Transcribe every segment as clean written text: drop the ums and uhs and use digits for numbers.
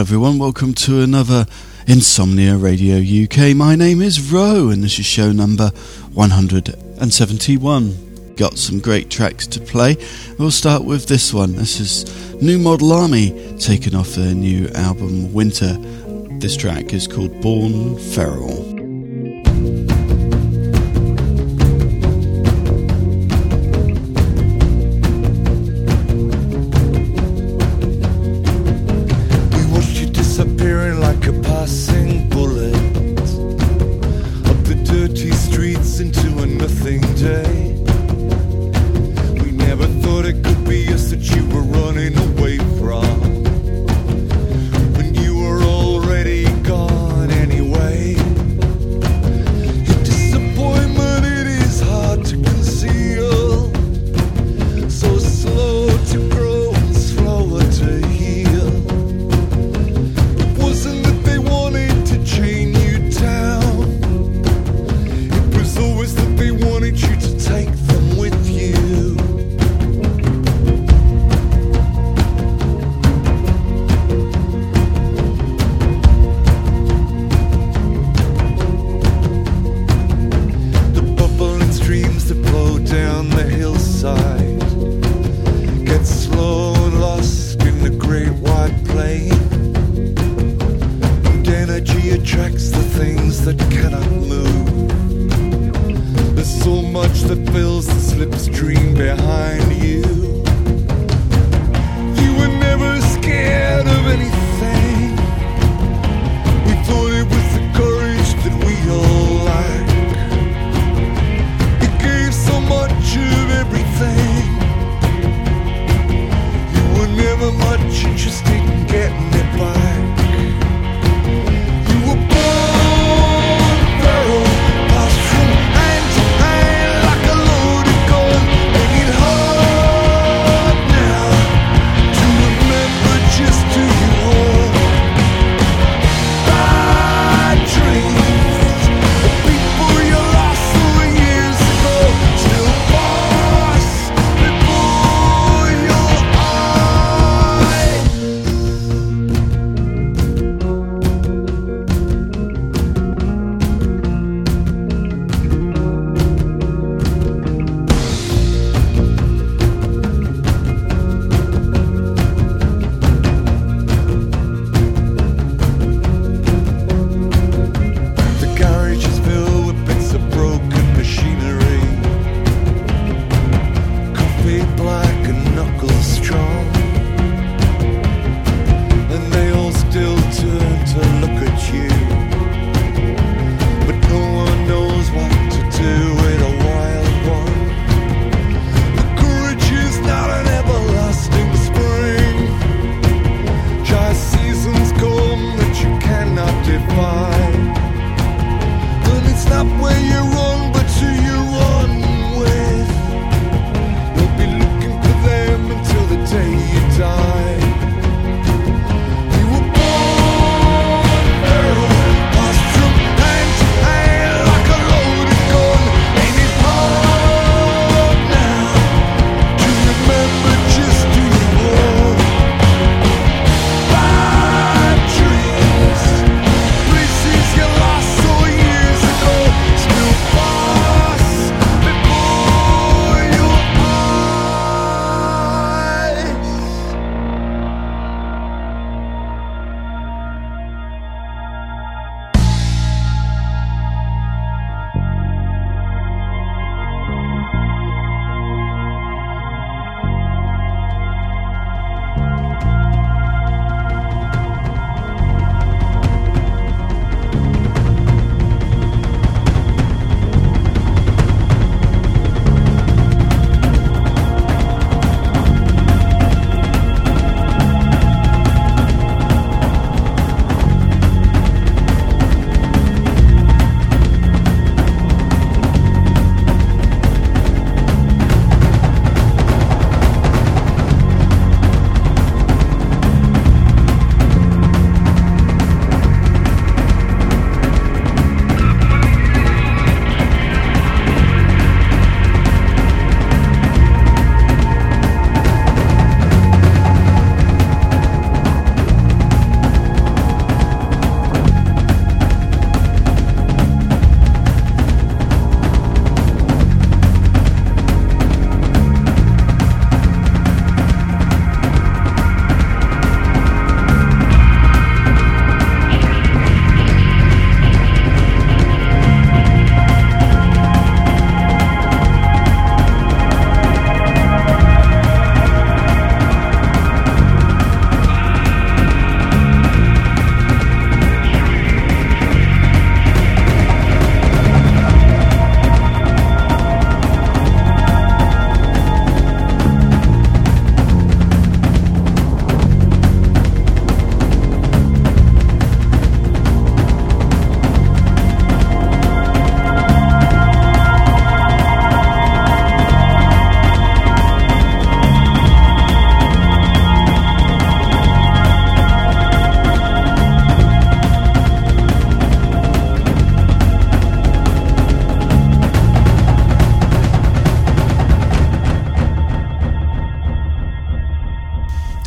everyone, welcome to another Insomnia Radio UK. My name is Ro and this is show number 171. Got some great tracks to play. We'll start with this one. This is New Model Army, taken off their new album Winter. This track is called Born Feral. Like a loaded gun.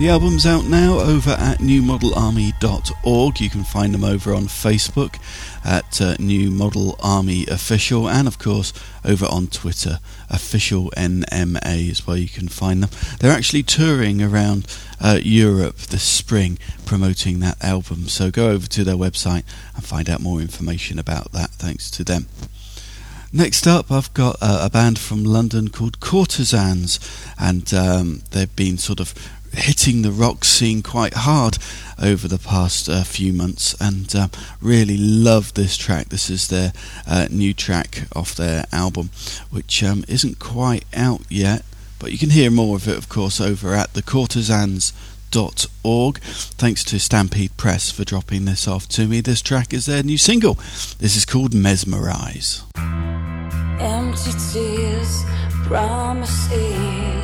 The album's out now over at newmodelarmy.org. You can find them over on Facebook at New Model Army Official, and of course over on Twitter, Official NMA is where you can find them. They're actually touring around Europe this spring promoting that album, so go over to their website and find out more information about that, thanks to them. Next up, I've got a band from London called Courtesans, and they've been sort of hitting the rock scene quite hard over the past few months, and really love this track. This is their new track off their album, which isn't quite out yet, but you can hear more of it, of course, over at thecourtesans.org. Thanks to Stampede Press for dropping this off to me. This track is their new single. This is called Mesmerize. Empty tears, promises.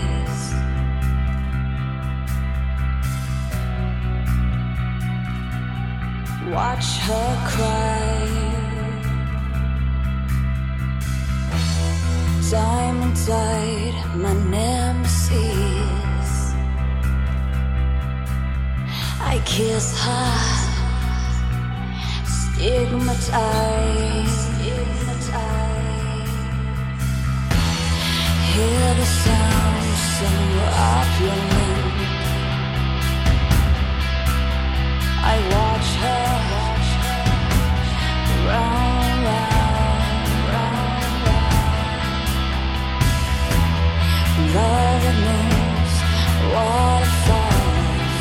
Watch her cry. Diamond dyed, my nemesis. I kiss her, stigmatized. Hear the sound somewhere up your lip. I watch her round, round, round, round. Love moves, waterfalls,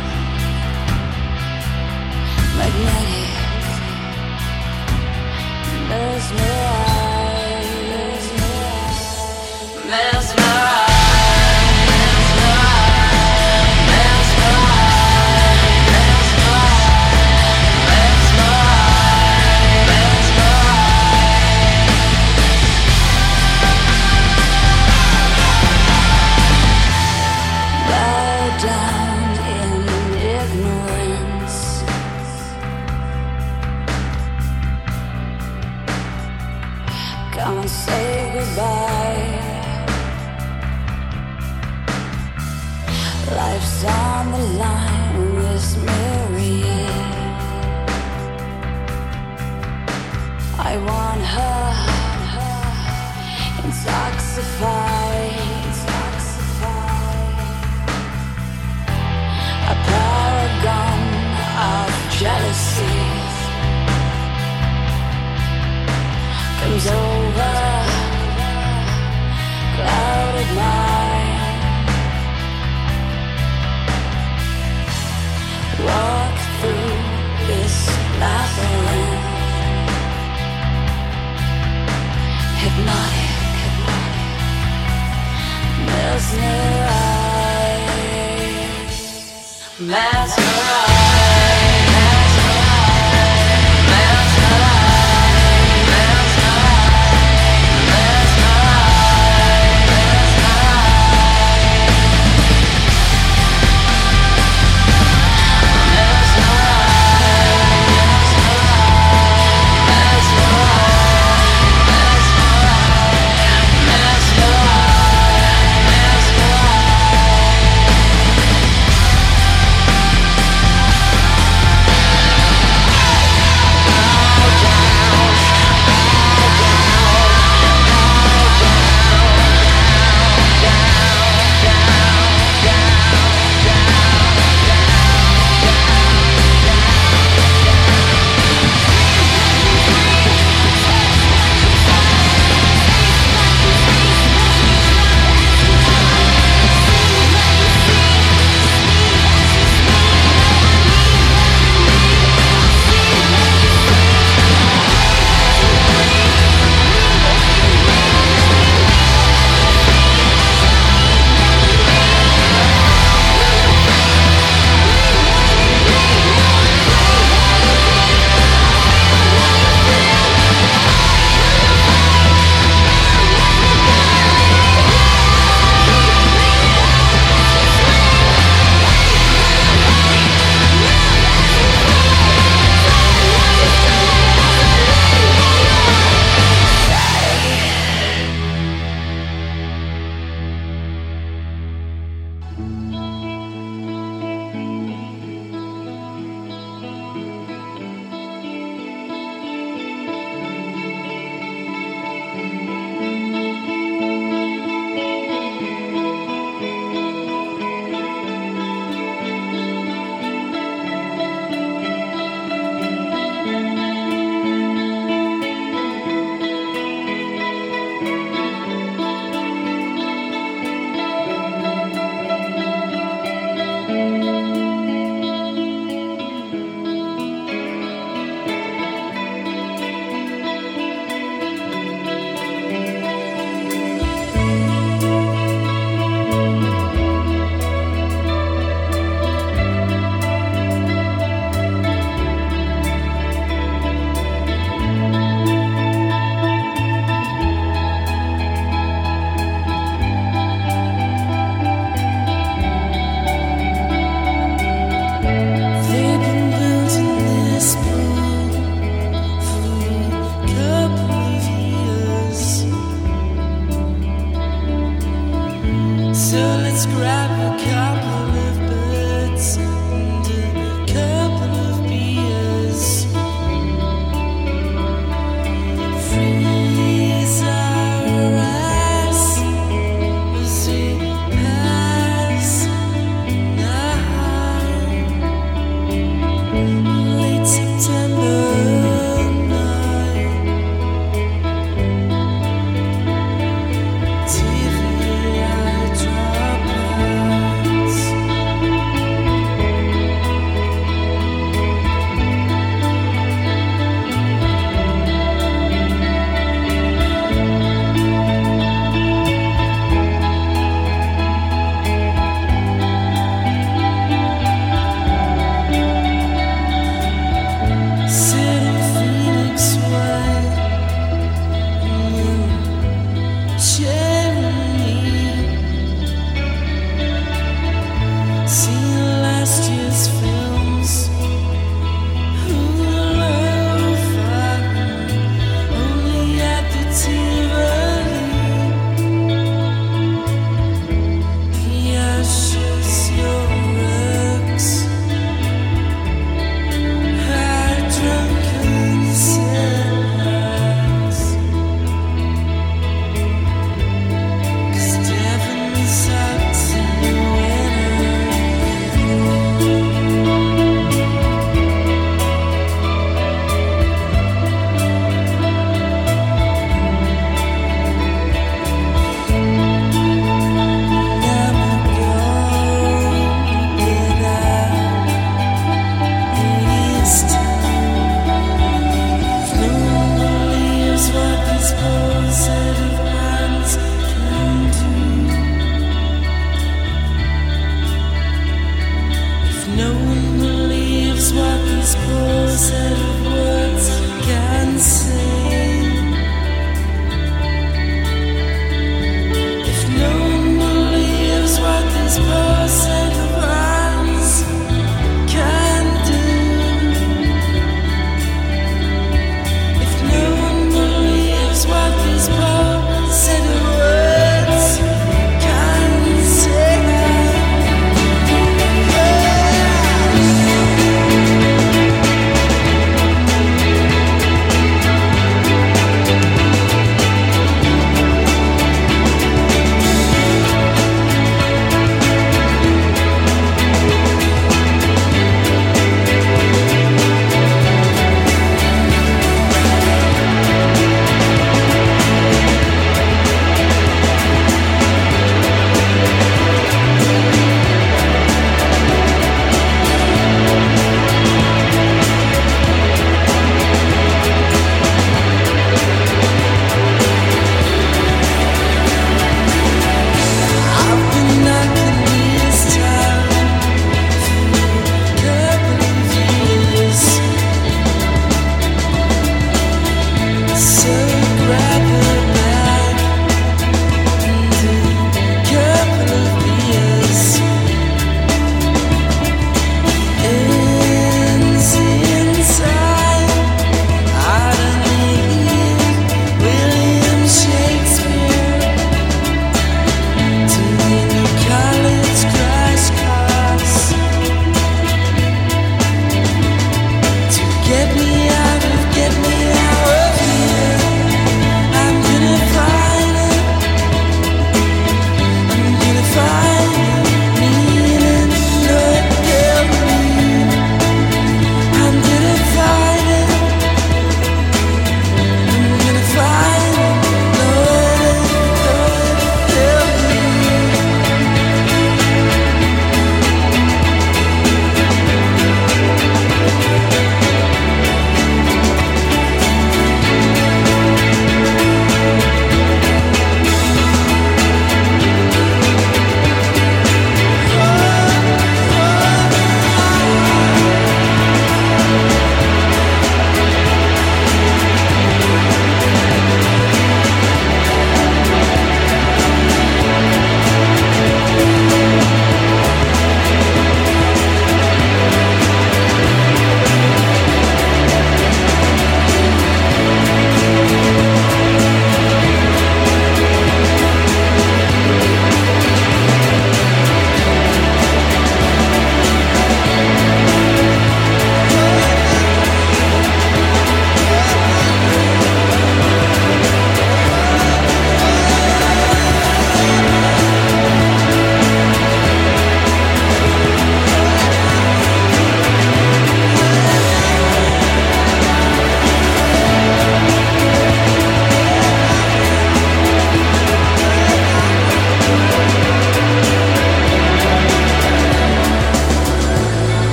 magnetic, mesmerized, mesmerized. Come and say goodbye. Life's on the line with this myriad. I want her intoxified, a paragon of jealousy comes over clouded mind. Walk through this labyrinth, hypnotic, mesmerized, mesmerized.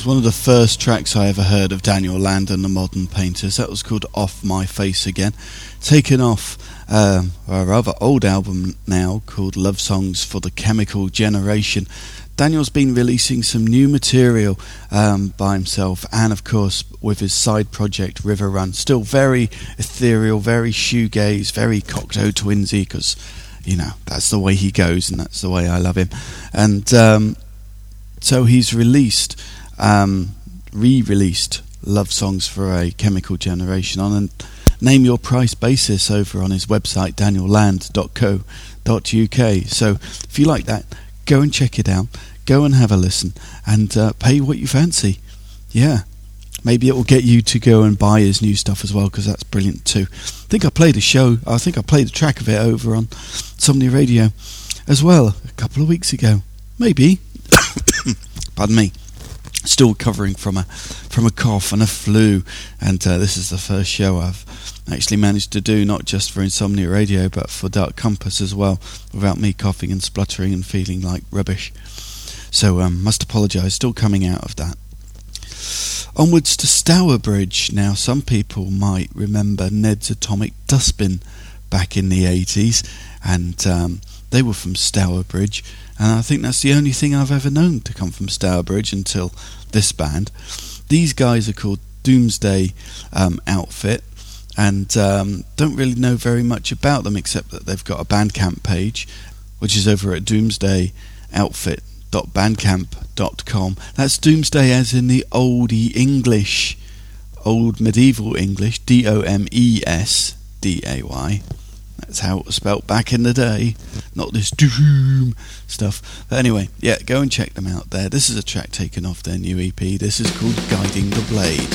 was one of the first tracks I ever heard of Daniel Land and the Modern Painters. That was called Off My Face Again, taken off a rather old album now called Love Songs for the Chemical Generation. Daniel's been releasing some new material by himself, and of course with his side project River Run. Still very ethereal, very shoegaze, very Cocteau Twinsy, because, you know, that's the way he goes and that's the way I love him. And so he's re-released Love Songs for a Chemical Generation on a name your price basis over on his website danielland.co.uk. So if you like that, go and check it out, go and have a listen, and pay what you fancy. Yeah, maybe it will get you to go and buy his new stuff as well, because that's brilliant too. I think I played a track of it over on Somnia Radio as well a couple of weeks ago, maybe. Pardon me, still recovering from a cough and a flu, and this is the first show I've actually managed to do, not just for Insomnia Radio but for Dark Compass as well, without me coughing and spluttering and feeling like rubbish. So must apologise, still coming out of that. Onwards to Stourbridge. Now, some people might remember Ned's Atomic Dustbin back in the 80s, and they were from Stourbridge, and I think that's the only thing I've ever known to come from Stourbridge until this band. These guys are called Doomsday Outfit, and don't really know very much about them except that they've got a Bandcamp page, which is over at doomsdayoutfit.bandcamp.com. That's Doomsday as in the old medieval English, DOMESDAY. That's how it was spelt back in the day, not this doom stuff. But anyway, yeah, go and check them out there. This is a track taken off their new EP. This is called Guiding the Blade.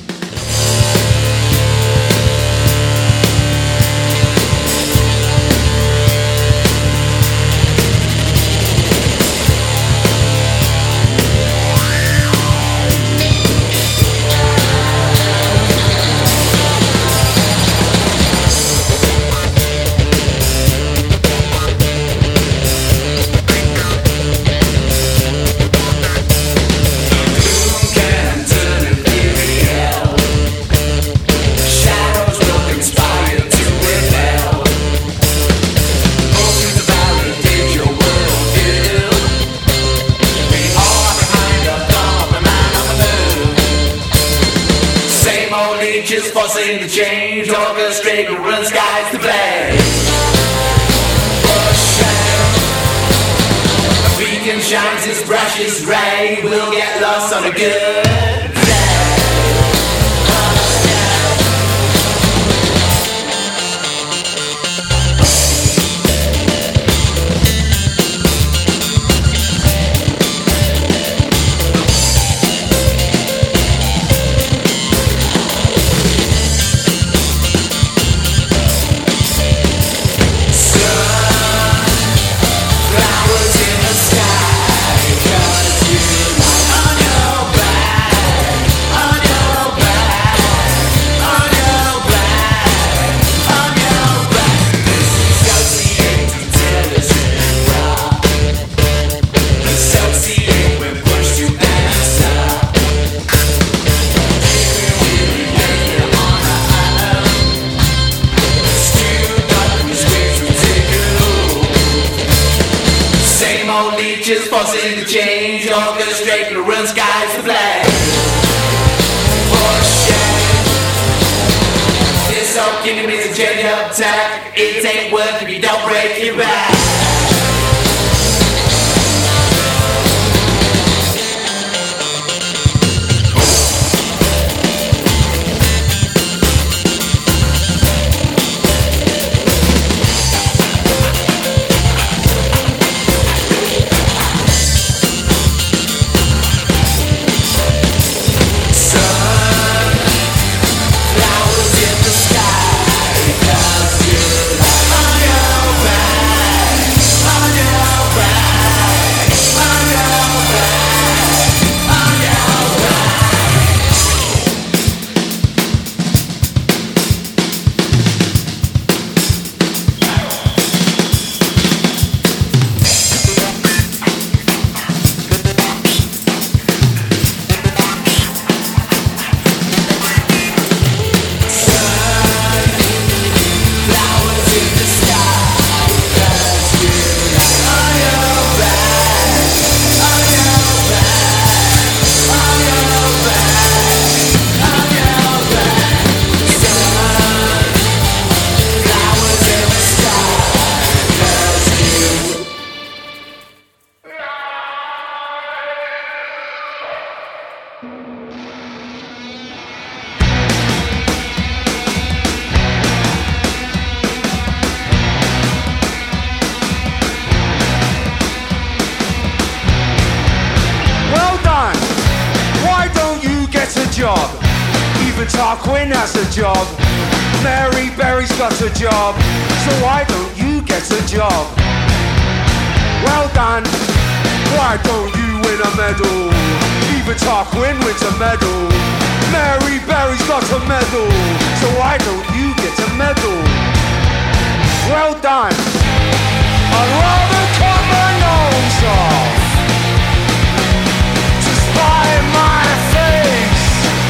Forcing the change, orchestrating run skies to play. A beacon shines its brushes ray. We'll get lost on a good day. Forcing the change, orchestrating the run skies to black. For shame, this whole kingdom is a change up tack. It ain't worth if you don't break your back. Flowers in the sky, 'cause you're on your back. job. Even Tarquin has a job. Mary Berry's got a job. So why don't you get a job? Well done. Why don't you win a medal? Even Tarquin wins a medal. Mary Berry's got a medal. So why don't you get a medal? Well done. I'd rather cut my nose off to spite my face.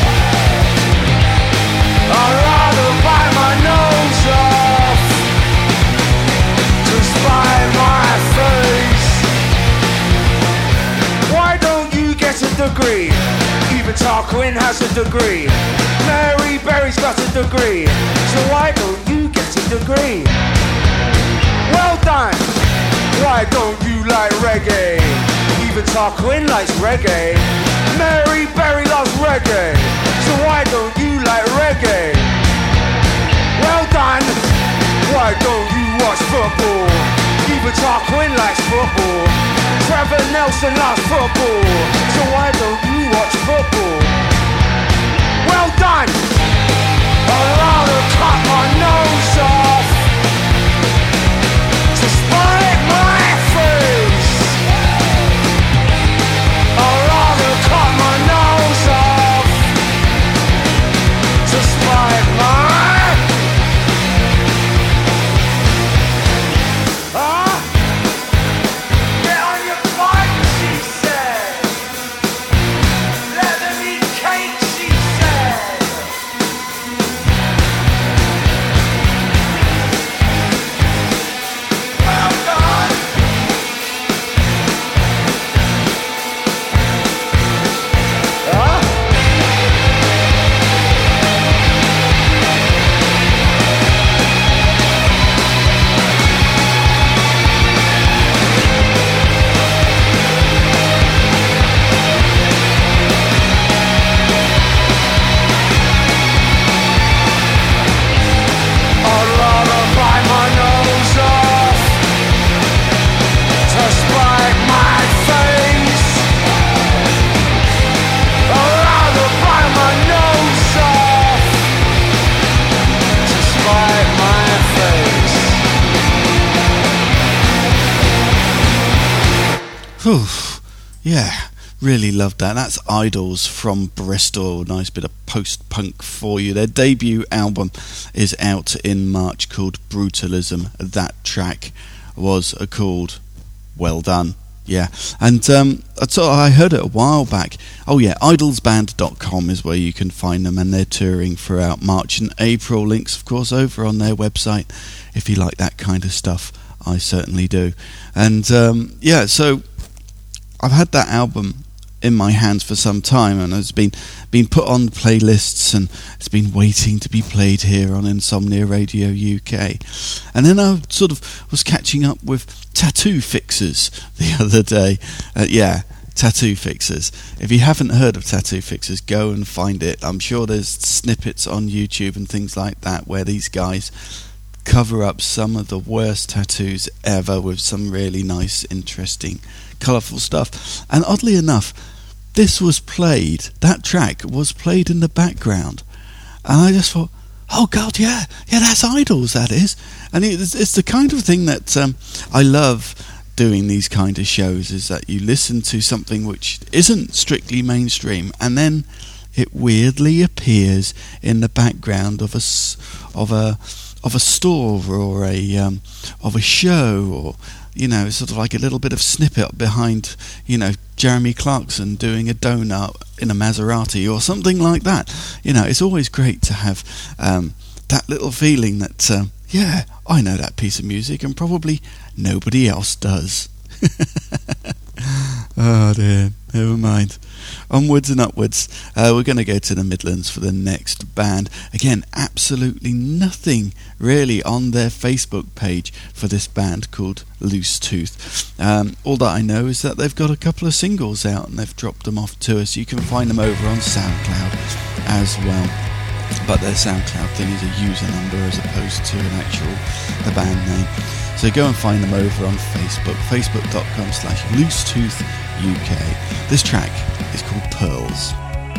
I'd rather bite my nose off to spite my face. Why don't you get a degree? Even Tarquin has a degree. Mary Berry's got a degree. So why don't you get a degree? Well done. Why don't you like reggae? Even Tarquin likes reggae. Mary Berry loves reggae. So why don't you like reggae? Well done. Why don't you watch football? Even Tarquin likes football. Trevor Nelson loves football. So why don't you watch football? Well done. I'd rather cut my nose off to spite my face. I'd rather cut my nose off to spite my get on your bike, she said. Let them eat cake, she said. Well done. I'd rather bite my nose off to spite my face. I'd rather bite my nose off to spite my face. Oof. Yeah, really loved that. That's Idols from Bristol. Nice bit of post-punk for you. Their debut album is out in March called Brutalism. That track was called Well Done. Yeah, and I heard it a while back. Oh yeah, idolsband.com is where you can find them, and they're touring throughout March and April. Links, of course, over on their website if you like that kind of stuff. I certainly do. And yeah, so I've had that album in my hands for some time, and it's been put on playlists, and it's been waiting to be played here on Insomnia Radio UK. And then I sort of was catching up with Tattoo Fixers the other day. Yeah, Tattoo Fixers. If you haven't heard of Tattoo Fixers, go and find it. I'm sure there's snippets on YouTube and things like that where these guys cover up some of the worst tattoos ever with some really nice, interesting, colourful stuff. And oddly enough, this was played, that track was played in the background, and I just thought, oh god, yeah, that's Idols, that is. And it's the kind of thing that I love doing these kind of shows, is that you listen to something which isn't strictly mainstream, and then it weirdly appears in the background of a store or of a show, or sort of like a little bit of snippet behind Jeremy Clarkson doing a donut in a Maserati or something like that. It's always great to have that little feeling that yeah, I know that piece of music and probably nobody else does. Oh dear, never mind. Onwards and upwards. We're going to go to the Midlands for the next band. Again, absolutely nothing really on their Facebook page for this band called Loose Tooth. All that I know is that they've got a couple of singles out and they've dropped them off to us. You can find them over on SoundCloud as well. But their SoundCloud thing is a user number as opposed to an actual band name. So go and find them over on Facebook, facebook.com/LooseToothUK. This track is called Pearls.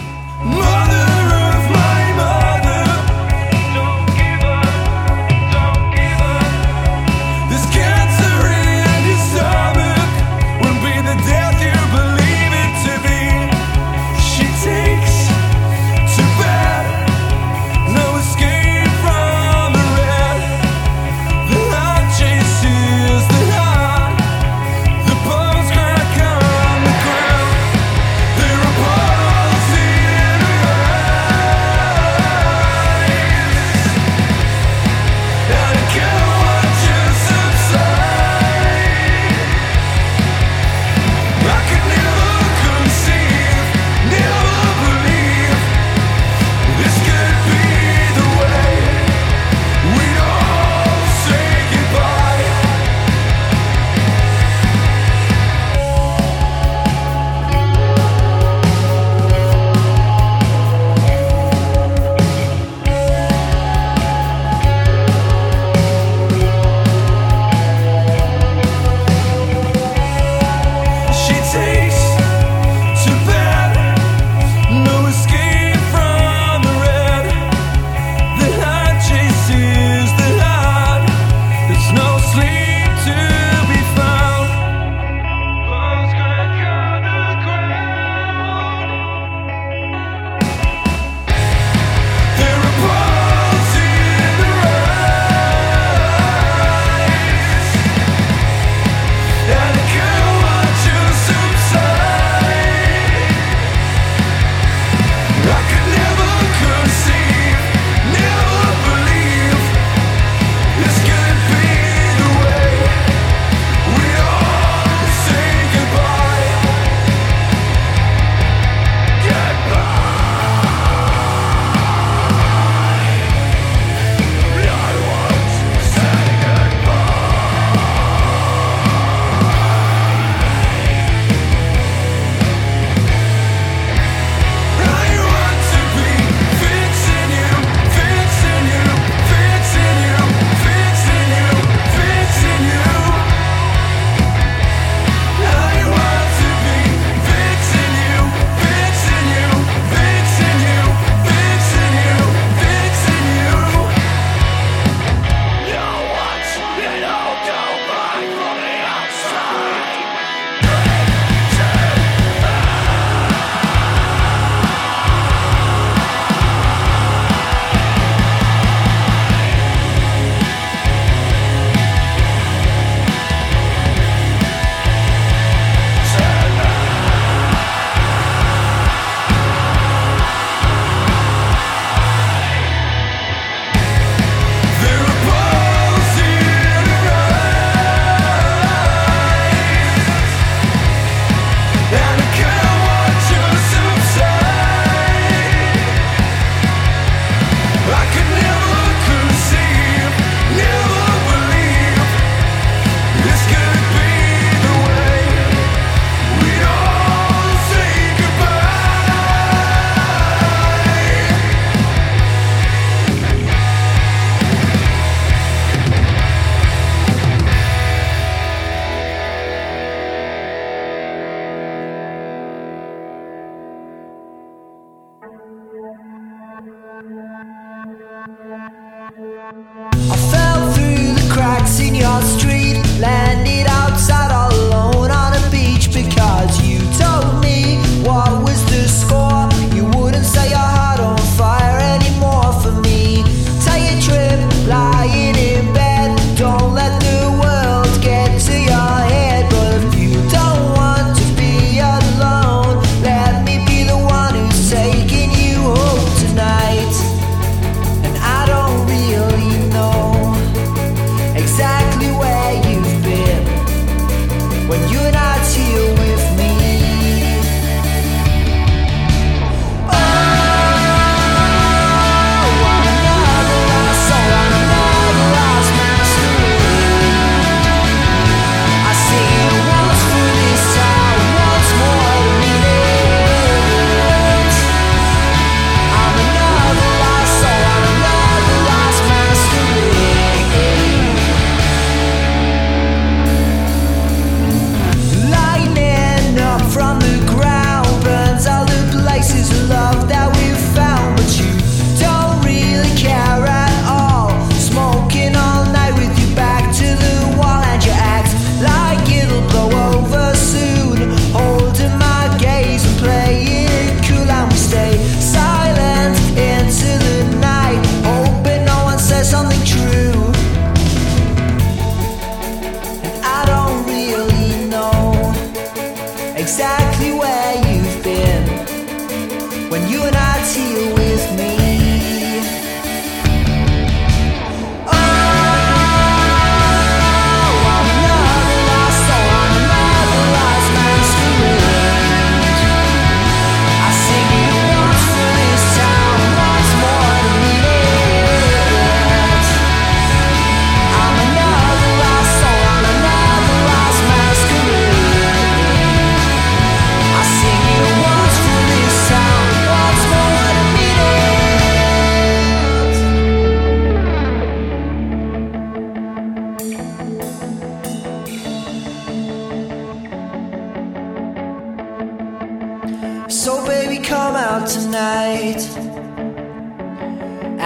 I fell through the cracks in your street, landed outside all alone on a beach because you told me what was the score. You wouldn't set your heart on fire anymore for me. Take a trip, lying in bed. Don't let the world get to your head. But if you don't want to be alone, let me be the one who's taking you home tonight.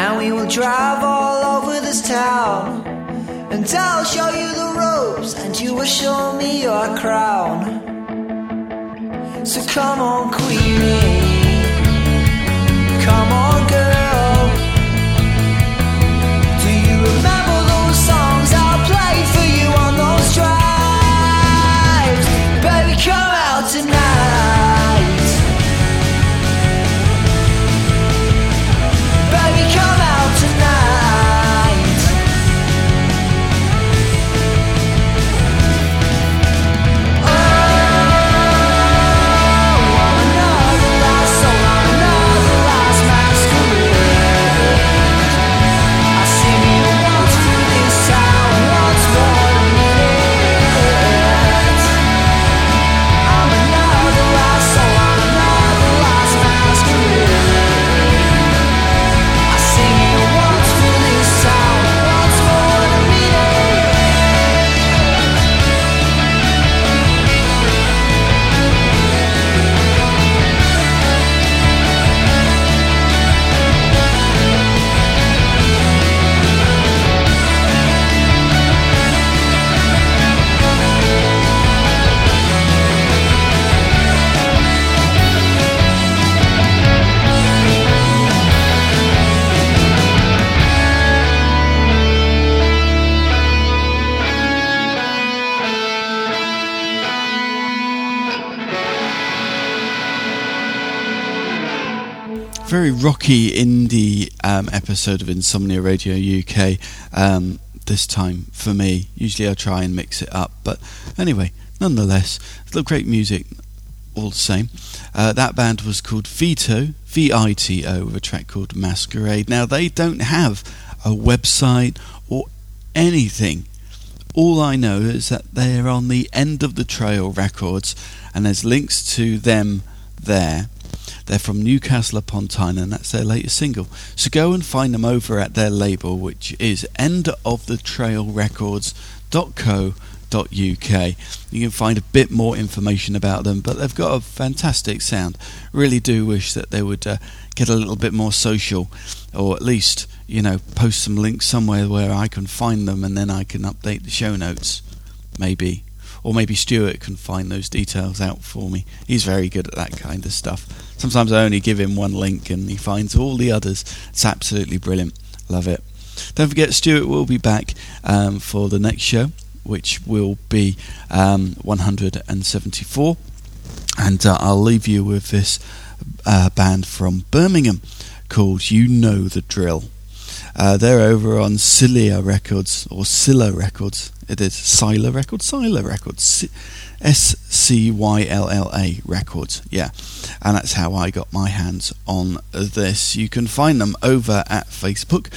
and we will drive all over this town. And I'll show you the ropes, and you will show me your crown. So come on, Queenie, come on, girl. Do you remember those songs I played for you on those drives? Baby, come out tonight. Baby, come out tonight. Oh, I'm another lost soul, I'm another lost masquerade. I see you once through this town, once more a minute. I'm another lost soul, I'm another lost masquerade. I see you once through this town, once more a minute. Very rocky indie episode of Insomnia Radio UK this time for me. Usually I try and mix it up, but anyway, nonetheless, still great music all the same. That band was called Vito, V-I-T-O, with a track called Masquerade. Now, they don't have a website or anything. All I know is that they're on the End of the Trail Records, and there's links to them there. They're from Newcastle upon Tyne, and that's their latest single. So go and find them over at their label, which is endofthetrailrecords.co.uk. You can find a bit more information about them, but they've got a fantastic sound. Really do wish that they would get a little bit more social, or at least, post some links somewhere where I can find them, and then I can update the show notes, maybe. Or maybe Stuart can find those details out for me. He's very good at that kind of stuff. Sometimes I only give him one link and he finds all the others. It's absolutely brilliant. Love it. Don't forget, Stuart will be back for the next show, which will be 174. And I'll leave you with this band from Birmingham called You Know the Drill. They're over on Scylla Records, or Scylla Records. It is Scylla Records, S-C-Y-L-L-A Records, yeah. And that's how I got my hands on this. You can find them over at Facebook,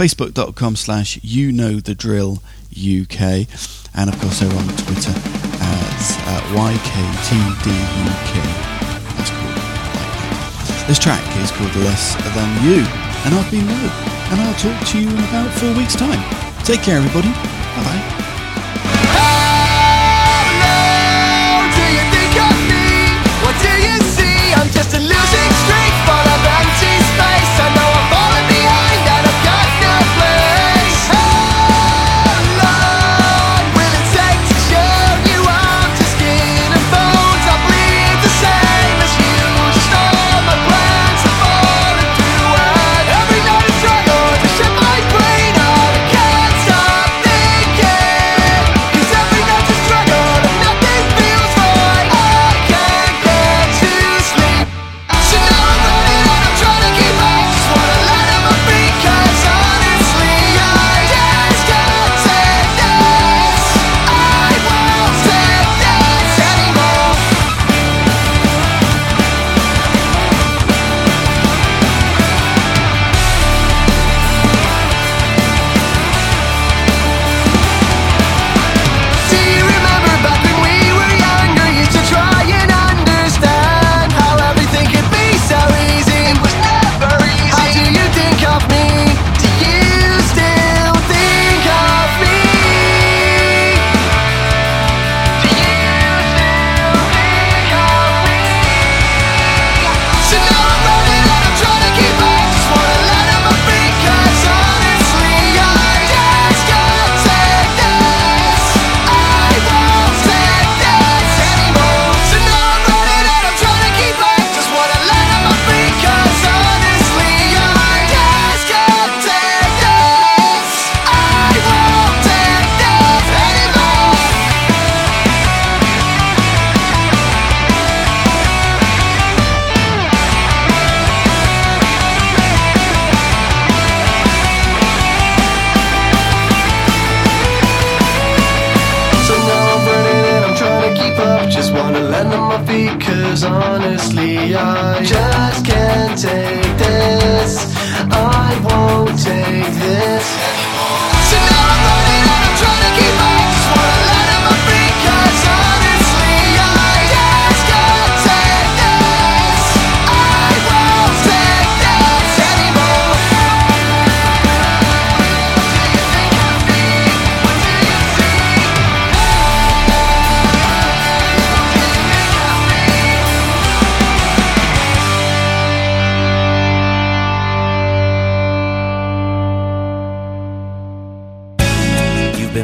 facebook.com/YouKnowTheDrillUK, and of course they're on Twitter at YKTDUK. That's cool. This track is called Less Than You, and I've been Will, and I'll talk to you in about 4 weeks' time. Take care, everybody. Bye-bye. I'm just a losing streak full of empty space. I know I'm falling behind and I've got no place. How long will it take to show you I'm just skin and bones? I bleed the same as you. Just all my plans are falling through, and every night I struggle to shut my brain out. I can't stop thinking.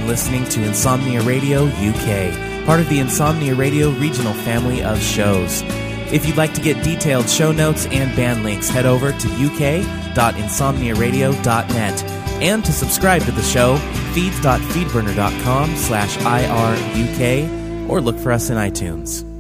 been listening to Insomnia Radio UK, part of the Insomnia Radio regional family of shows. If you'd like to get detailed show notes and band links, head over to uk.insomniaradio.net. And to subscribe to the show, feeds.feedburner.com/IRUK, or look for us in iTunes.